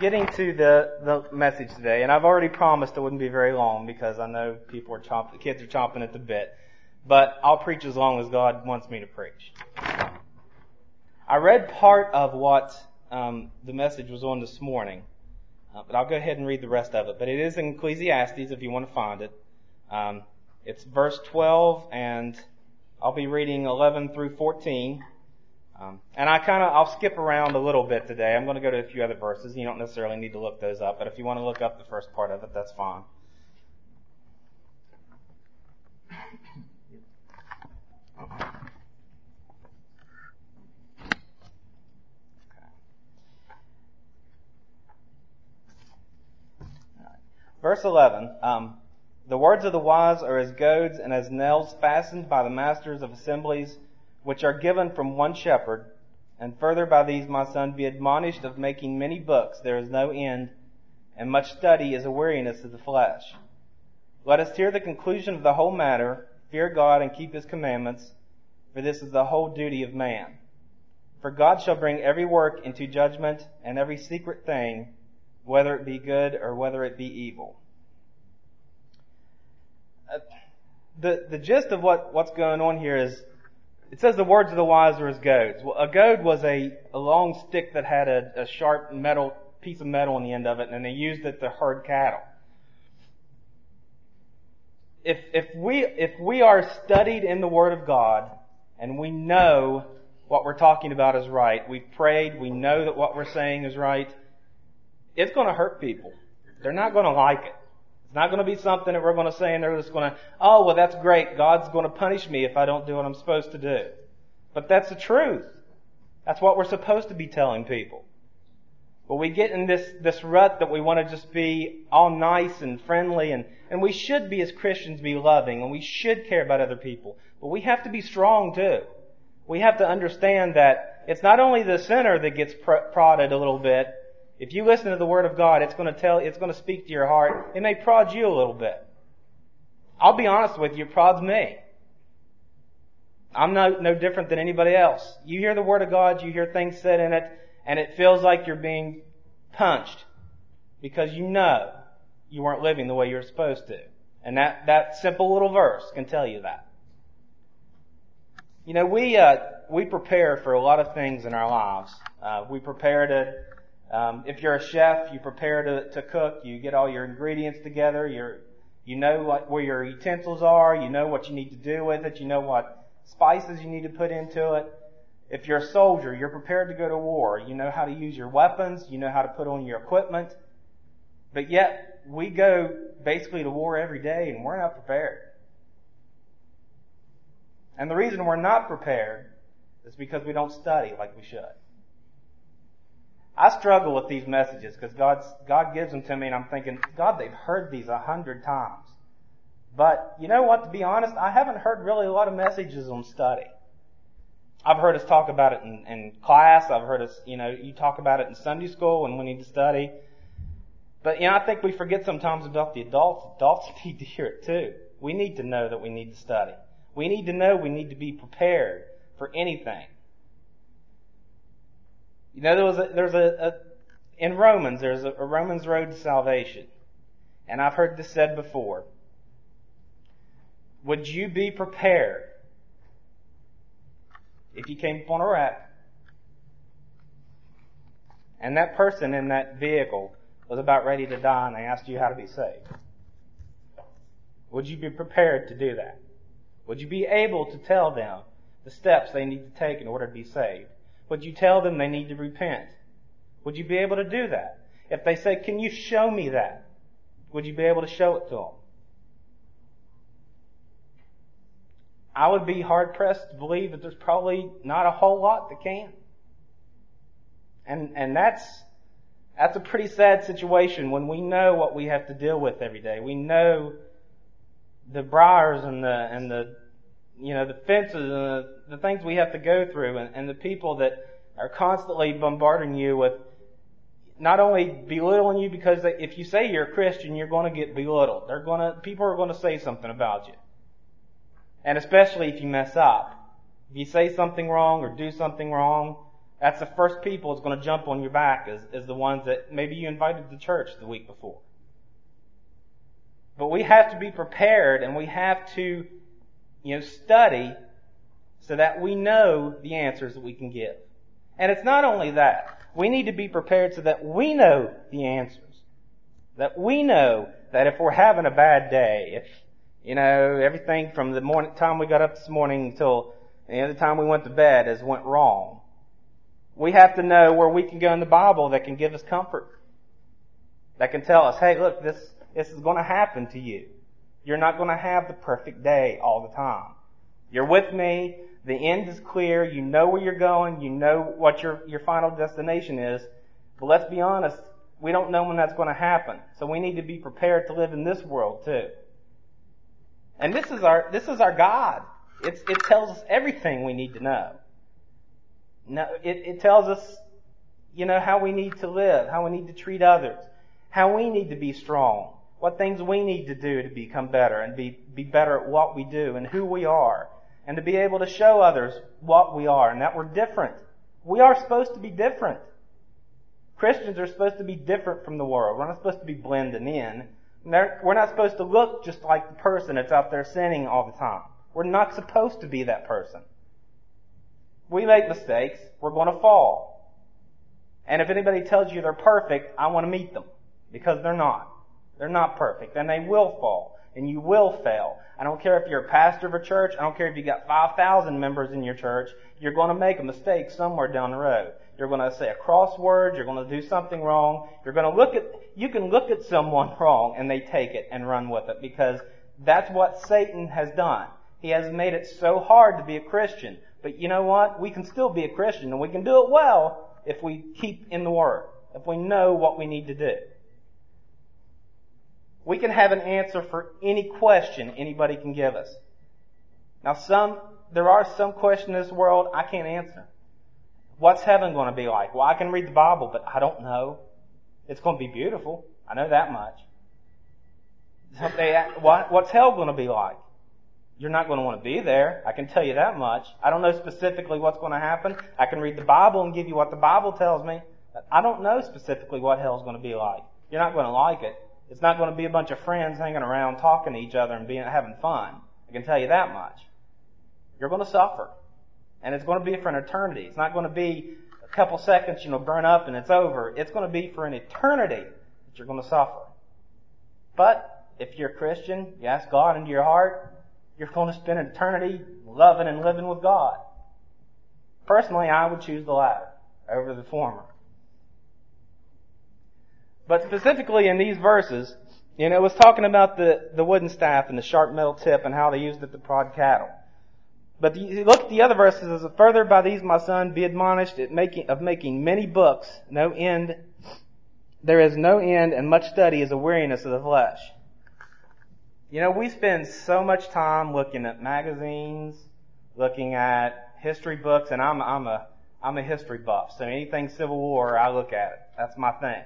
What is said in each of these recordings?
getting to the message today, and I've already promised it wouldn't be very long because I know the kids are chomping at the bit, but I'll preach as long as God wants me to preach. I read part of what the message was on this morning, but I'll go ahead and read the rest of it. But it is in Ecclesiastes if you want to find it. It's verse 12, and I'll be reading 11 through 14. And I'll skip around a little bit today. I'm going to go to a few other verses. You don't necessarily need to look those up, but if you want to look up the first part of it, that's fine. Verse 11, the words of the wise are as goads and as nails fastened by the masters of assemblies, which are given from one shepherd. And further by these, my son, be admonished of making many books. There is no end, and much study is a weariness of the flesh. Let us hear the conclusion of the whole matter, fear God and keep His commandments, for this is the whole duty of man. For God shall bring every work into judgment, and every secret thing, whether it be good or whether it be evil. The gist of what's going on here is, it says the words of the wise are as goads. Well, a goad was a long stick that had a sharp piece of metal on the end of it, and they used it to herd cattle. If we are studied in the Word of God, and we know what we're talking about is right, we've prayed, we know that what we're saying is right, it's going to hurt people. They're not going to like it. It's not going to be something that we're going to say and they're just going to, oh, well, that's great. God's going to punish me if I don't do what I'm supposed to do. But that's the truth. That's what we're supposed to be telling people. But we get in this rut that we want to just be all nice and friendly, and we should be, as Christians, be loving, and we should care about other people. But we have to be strong too. We have to understand that it's not only the sinner that gets prodded a little bit. If you listen to the Word of God, it's going to speak to your heart. It may prod you a little bit. I'll be honest with you, it prods me. I'm no different than anybody else. You hear the Word of God, you hear things said in it, and it feels like you're being punched because you know you weren't living the way you're supposed to. And that simple little verse can tell you that. You know, we prepare for a lot of things in our lives. We prepare to, if you're a chef, you prepare to cook. You get all your ingredients together. You know where your utensils are. You know what you need to do with it. You know what spices you need to put into it. If you're a soldier, you're prepared to go to war. You know how to use your weapons. You know how to put on your equipment. But yet, we go basically to war every day and we're not prepared. And the reason we're not prepared is because we don't study like we should. I struggle with these messages because God gives them to me and I'm thinking, God, they've heard these 100 times. But you know what, to be honest, I haven't heard really a lot of messages on study. I've heard us talk about it in class. I've heard us, you talk about it in Sunday school when we need to study. But, I think we forget sometimes about the adults. Adults need to hear it too. We need to know that we need to study. We need to know we need to be prepared for anything. In Romans, there's a Romans road to salvation. And I've heard this said before. Would you be prepared if you came upon a wreck and that person in that vehicle was about ready to die and they asked you how to be saved? Would you be prepared to do that? Would you be able to tell them the steps they need to take in order to be saved? Would you tell them they need to repent? Would you be able to do that? If they say, can you show me that? Would you be able to show it to them? I would be hard-pressed to believe that there's probably not a whole lot that can. And that's a pretty sad situation when we know what we have to deal with every day. We know the briars and the fences and the things we have to go through and the people that are constantly bombarding you with not only belittling you because if you say you're a Christian, you're going to get belittled. People are going to say something about you. And especially if you mess up. If you say something wrong or do something wrong, That's the first people that's going to jump on your back is the ones that maybe you invited to church the week before. But we have to be prepared, and we have to, study so that we know the answers that we can give. And it's not only that. We need to be prepared so that we know the answers. That we know that if we're having a bad day, if, everything from the time we got up this morning until the time we went to bed has went wrong, we have to know where we can go in the Bible that can give us comfort. That can tell us, hey, look, this is going to happen to you. You're not going to have the perfect day all the time. You're with me. The end is clear. You know where you're going. You know what your final destination is. But let's be honest, we don't know when that's going to happen. So we need to be prepared to live in this world too. And this is our God. It tells us everything we need to know. No, it tells us, how we need to live, how we need to treat others, how we need to be strong, what things we need to do to become better and be better at what we do and who we are, and to be able to show others what we are and that we're different. We are supposed to be different. Christians are supposed to be different from the world. We're not supposed to be blending in. We're not supposed to look just like the person that's out there sinning all the time. We're not supposed to be that person. We make mistakes. We're going to fall. And if anybody tells you they're perfect, I want to meet them. Because they're not. They're not perfect. And they will fall. And you will fail. I don't care if you're a pastor of a church. I don't care if you got 5,000 members in your church. You're going to make a mistake somewhere down the road. You're going to say a crossword. You're going to do something wrong. You can look at someone wrong and they take it and run with it, because that's what Satan has done. He has made it so hard to be a Christian. But you know what? We can still be a Christian, and we can do it well if we keep in the Word, if we know what we need to do. We can have an answer for any question anybody can give us. Now there are some questions in this world I can't answer. What's heaven going to be like? Well, I can read the Bible, but I don't know. It's going to be beautiful. I know that much. What's hell going to be like? You're not going to want to be there. I can tell you that much. I don't know specifically what's going to happen. I can read the Bible and give you what the Bible tells me. I don't know specifically what hell's going to be like. You're not going to like it. It's not going to be a bunch of friends hanging around talking to each other and having fun. I can tell you that much. You're going to suffer. And it's going to be for an eternity. It's not going to be a couple seconds, burn up and it's over. It's going to be for an eternity that you're going to suffer. But if you're a Christian, you ask God into your heart, you're going to spend an eternity loving and living with God. Personally, I would choose the latter over the former. But specifically in these verses, it was talking about the wooden staff and the sharp metal tip and how they used it to prod cattle. But look at the other verses. As further by these, my son, be admonished of making many books, no end. There is no end, and much study is a weariness of the flesh. We spend so much time looking at magazines, looking at history books, and I'm a history buff. So anything Civil War, I look at it. That's my thing.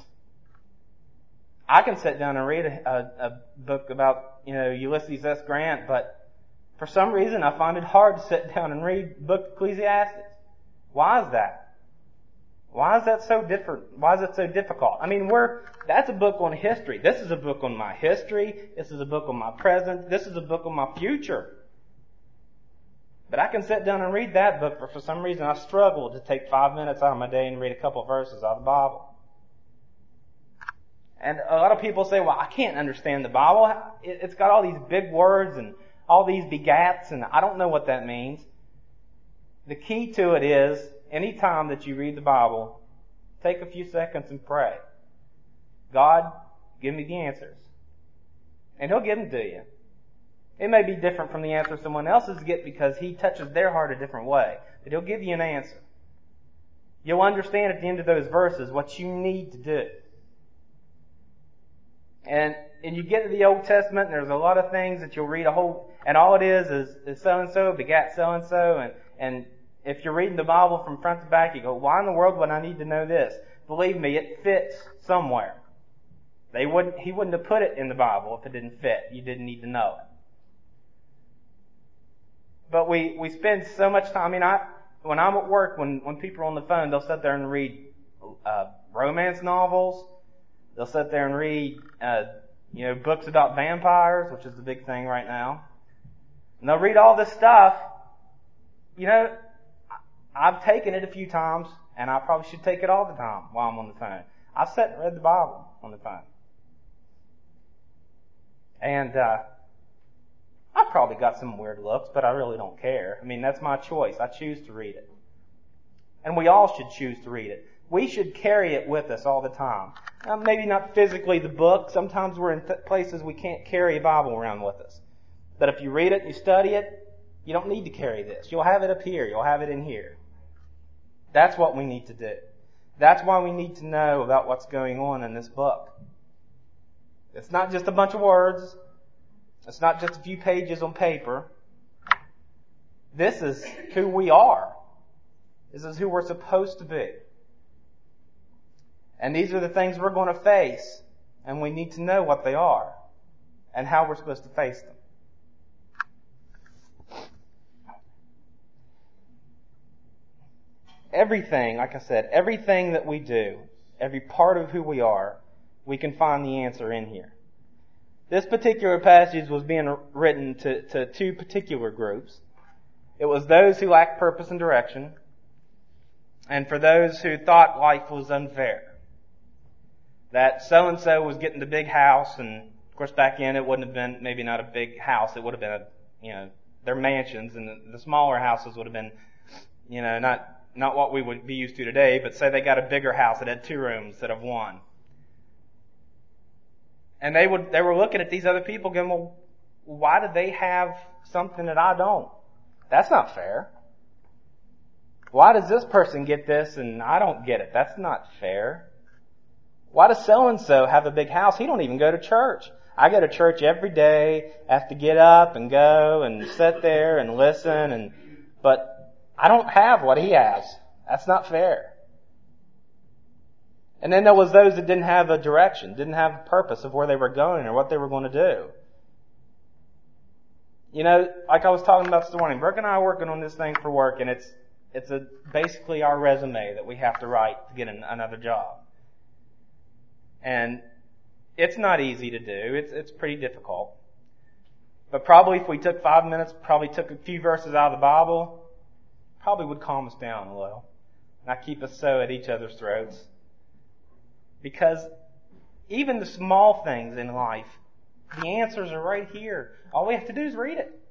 I can sit down and read a book about, Ulysses S. Grant, but for some reason I find it hard to sit down and read the book of Ecclesiastes. Why is that? Why is that so different? Why is it so difficult? That's a book on history. This is a book on my history. This is a book on my present. This is a book on my future. But I can sit down and read that book, but for some reason I struggle to take 5 minutes out of my day and read a couple of verses out of the Bible. And a lot of people say, well, I can't understand the Bible. It's got all these big words and all these begats, and I don't know what that means. The key to it is, any time that you read the Bible, take a few seconds and pray. God, give me the answers. And He'll give them to you. It may be different from the answer someone else's get because He touches their heart a different way. But He'll give you an answer. You'll understand at the end of those verses what you need to do. And you get to the Old Testament, and there's a lot of things that you'll read and all it is so-and-so begat so-and-so, and if you're reading the Bible from front to back, you go, why in the world would I need to know this? Believe me, it fits somewhere. He wouldn't have put it in the Bible if it didn't fit. You didn't need to know it. But we spend so much time, when I'm at work, when people are on the phone, they'll sit there and read romance novels. They'll sit there and read books about vampires, which is the big thing right now. And they'll read all this stuff. I've taken it a few times, and I probably should take it all the time while I'm on the phone. I've sat and read the Bible on the phone. And I've probably got some weird looks, but I really don't care. I mean, that's my choice. I choose to read it. And we all should choose to read it. We should carry it with us all the time. Now, maybe not physically the book. Sometimes we're in places we can't carry a Bible around with us. But if you read it and you study it, you don't need to carry this. You'll have it up here. You'll have it in here. That's what we need to do. That's why we need to know about what's going on in this book. It's not just a bunch of words. It's not just a few pages on paper. This is who we are. This is who we're supposed to be. And these are the things we're going to face, and we need to know what they are and how we're supposed to face them. Everything, like I said, everything that we do, every part of who we are, we can find the answer in here. This particular passage was being written to two particular groups. It was those who lacked purpose and direction, and for those who thought life was unfair. That so-and-so was getting the big house, and of course back then it wouldn't have been, maybe not a big house, it would have been their mansions, and the smaller houses would have been, not what we would be used to today, but say they got a bigger house that had 2 rooms instead of 1. And they were looking at these other people going, well, why do they have something that I don't? That's not fair. Why does this person get this and I don't get it? That's not fair. Why does so-and-so have a big house? He don't even go to church. I go to church every day, have to get up and go and sit there and listen, but I don't have what he has. That's not fair. And then there was those that didn't have a direction, didn't have a purpose of where they were going or what they were going to do. Like I was talking about this morning, Brooke and I are working on this thing for work, and it's basically our resume that we have to write to get another job. And it's not easy to do. It's pretty difficult. But probably if we took 5 minutes, probably took a few verses out of the Bible, probably would calm us down a little. Not keep us so at each other's throats. Because even the small things in life, the answers are right here. All we have to do is read it.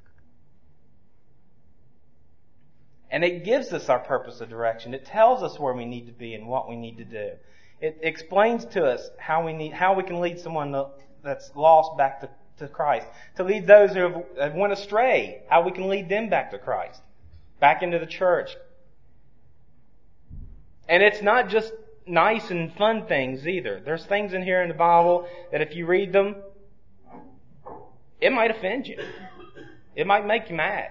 And it gives us our purpose of direction. It tells us where we need to be and what we need to do. It explains to us how we can lead someone that's lost back to Christ. To lead those who have went astray, how we can lead them back to Christ. Back into the church. And it's not just nice and fun things either. There's things in here in the Bible that if you read them, it might offend you. It might make you mad.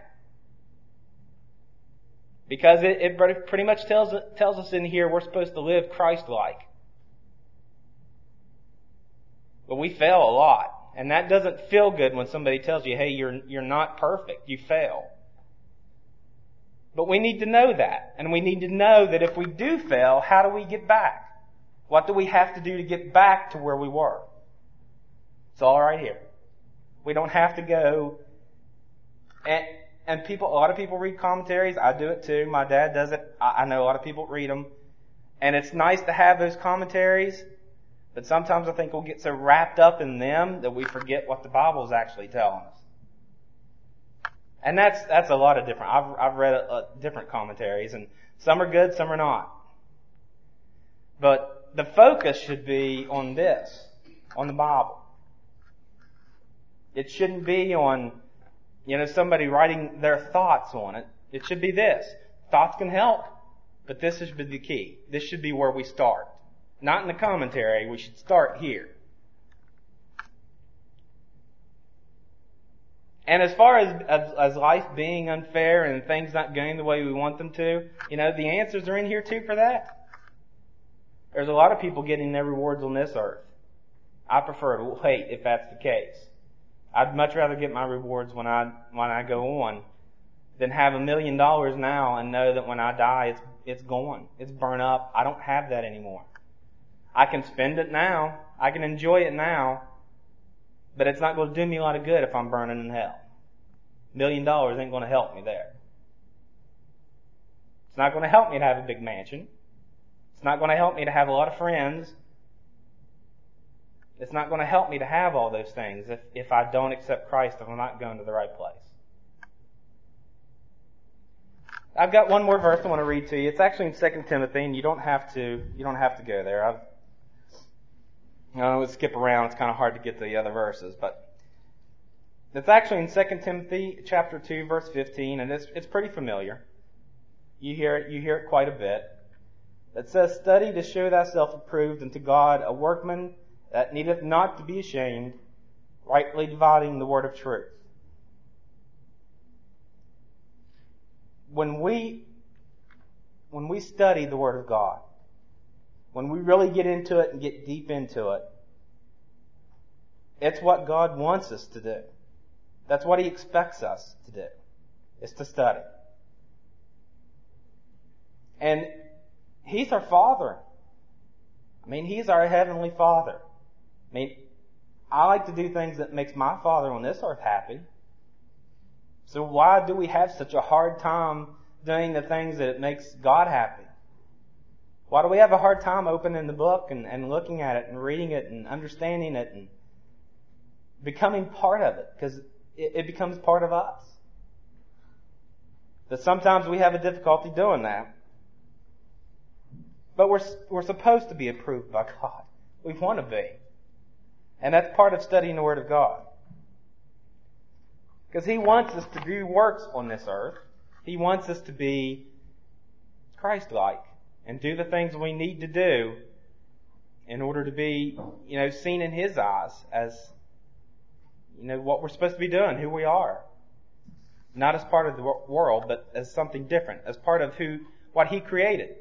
Because it pretty much tells us in here we're supposed to live Christ-like. But we fail a lot. And that doesn't feel good when somebody tells you, hey, you're not perfect. You fail. But we need to know that. And we need to know that if we do fail, how do we get back? What do we have to do to get back to where we were? It's all right here. We don't have to go. And a lot of people read commentaries. I do it too. My dad does it. I know a lot of people read them. And it's nice to have those commentaries. But sometimes I think we'll get so wrapped up in them that we forget what the Bible is actually telling us. And that's a lot of different. I've read different commentaries, and some are good, some are not. But the focus should be on this, on the Bible. It shouldn't be on, somebody writing their thoughts on it. It should be this. Thoughts can help, but this should be the key. This should be where we start. Not in the commentary. We should start here. And as far as life being unfair and things not going the way we want them to, the answers are in here too for that. There's a lot of people getting their rewards on this earth. I prefer to wait if that's the case. I'd much rather get my rewards when I go on than have $1 million now and know that when I die, it's gone. It's burnt up. I don't have that anymore. I can spend it now. I can enjoy it now. But it's not going to do me a lot of good if I'm burning in hell. $1 million ain't going to help me there. It's not going to help me to have a big mansion. It's not going to help me to have a lot of friends. It's not going to help me to have all those things if I don't accept Christ, if I'm not going to the right place. I've got one more verse I want to read to you. It's actually in 2 Timothy, and you don't have to go there. Let's skip around. It's kind of hard to get to the other verses, but it's actually in 2 Timothy chapter 2, verse 15, and it's pretty familiar. You hear it quite a bit. It says, "Study to show thyself approved unto God, a workman that needeth not to be ashamed, rightly dividing the word of truth." When we study the Word of God, when we really get into it and get deep into it, it's what God wants us to do. That's what He expects us to do, is to study. And He's our Father. He's our Heavenly Father. I like to do things that makes my Father on this earth happy. So why do we have such a hard time doing the things that makes God happy? Why do we have a hard time opening the book and looking at it and reading it and understanding it and becoming part of it? Because it becomes part of us. But sometimes we have a difficulty doing that. But we're supposed to be approved by God. We want to be. And that's part of studying the Word of God. Because He wants us to do works on this earth. He wants us to be Christ-like and do the things we need to do in order to be, seen in His eyes as, what we're supposed to be doing, who we are. Not as part of the world, but as something different, as part of what He created.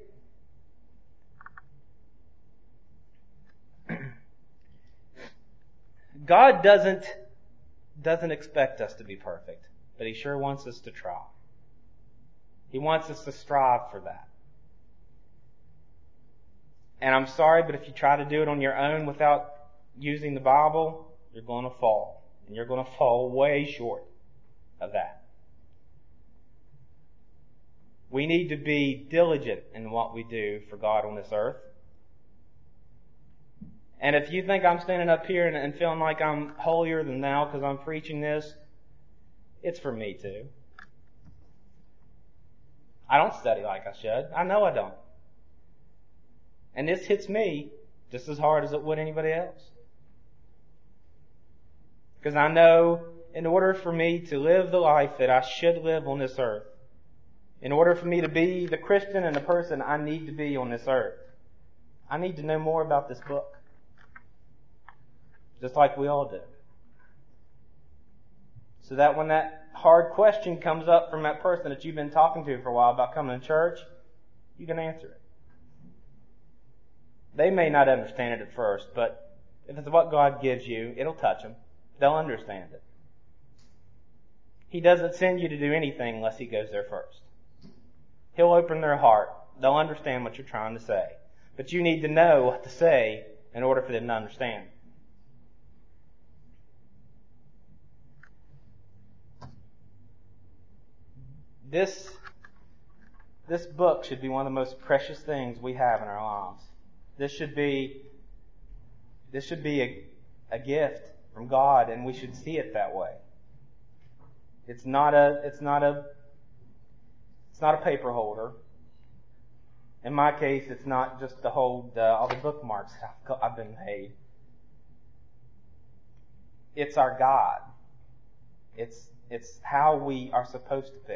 God doesn't expect us to be perfect, but He sure wants us to try. He wants us to strive for that. And I'm sorry, but if you try to do it on your own without using the Bible, you're going to fall. And you're going to fall way short of that. We need to be diligent in what we do for God on this earth. And if you think I'm standing up here and feeling like I'm holier than thou because I'm preaching this, it's for me too. I don't study like I should. I know I don't. And this hits me just as hard as it would anybody else. Because I know in order for me to live the life that I should live on this earth, in order for me to be the Christian and the person I need to be on this earth, I need to know more about this book. Just like we all do. So that when that hard question comes up from that person that you've been talking to for a while about coming to church, you can answer it. They may not understand it at first, but if it's what God gives you, it'll touch them. They'll understand it. He doesn't send you to do anything unless He goes there first. He'll open their heart. They'll understand what you're trying to say. But you need to know what to say in order for them to understand. This book should be one of the most precious things we have in our lives. This should be a gift from God, and we should see it that way. It's not a paper holder. In my case, it's not just to hold all the bookmarks I've been made. It's our God. It's how we are supposed to be.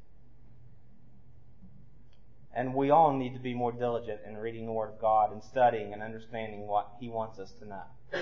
And we all need to be more diligent in reading the Word of God and studying and understanding what He wants us to know.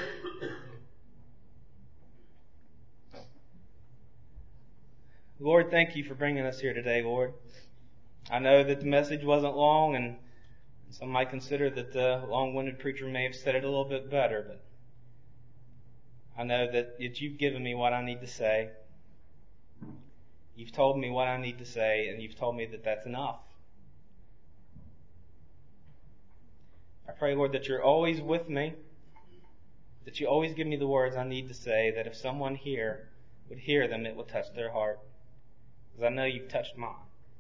Lord, thank You for bringing us here today, Lord. I know that the message wasn't long, and some might consider that the long-winded preacher may have said it a little bit better, but I know that You've given me what I need to say. You've told me what I need to say, and you've told me that that's enough. I pray, Lord, that you're always with me, that you always give me the words I need to say, that if someone here would hear them, it would touch their heart. Because I know you've touched mine.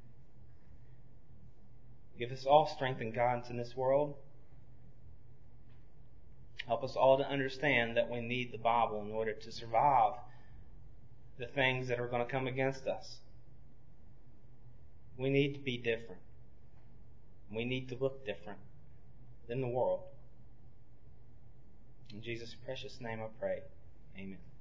Give us all strength and guidance in this world. Help us all to understand that we need the Bible in order to survive the things that are going to come against us. We need to be different. We need to look different than the world. In Jesus' precious name I pray. Amen.